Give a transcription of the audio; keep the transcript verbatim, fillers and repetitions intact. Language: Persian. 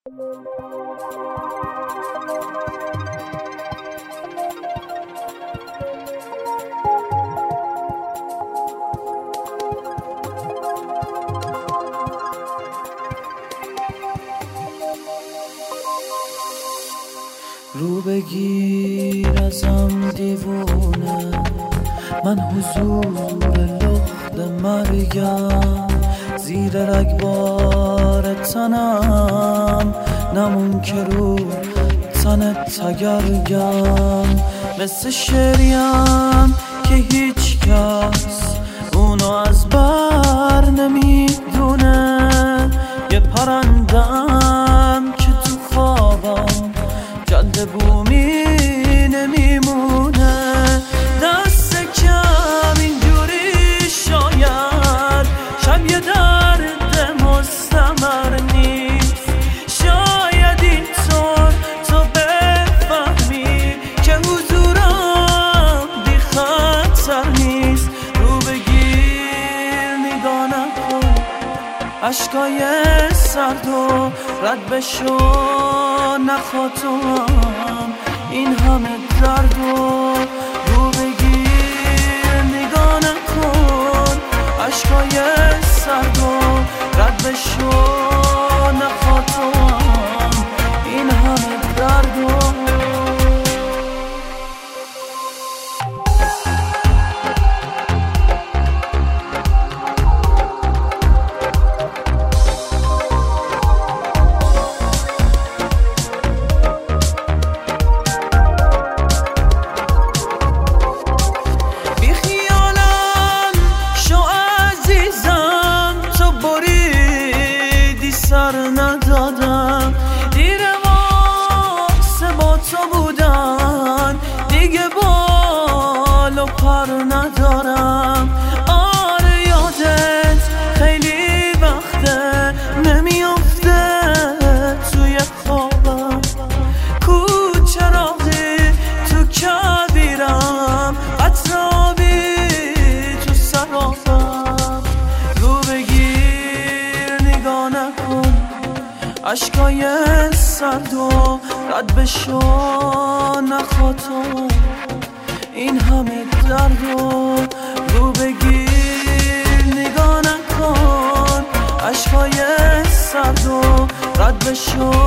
رو بگیر ازم دیوونه، من حضور لخت مرگم، زیر رگبار تنم نمون که رو تنت تگرگم، مثل شعریم که هیچ کس اونو از بر نمیدونه، یه پرندم که تو خوابم جلد بومی نمیمونه، دست کم اینجوری شاید شب یه درد مستمر نیست، شاید اینطور تو بفهمی که حضورم بی خطر نیست، رو بگیر نگاه نکن عشقای سرد و رد بشو، نخواه تو هم این همه درد و رو بگیر نگاه نکن عشقای سرد و رد بشو، نخواه تو هم این همه درد و سر ندادم، دیر واسه با تو بودن دیگه بال و پر ندارم، آره یادت خیلی وقته نمیافته توی خوابم، کوچه راهی تو کبیرم قطرابی تو سرابم، رو بگیر نگاه نکن عشقای سرد و رد بشو، نخواه تو این همه درد و رو بگیر نگاه نکن عشقای سرد و رد بشو،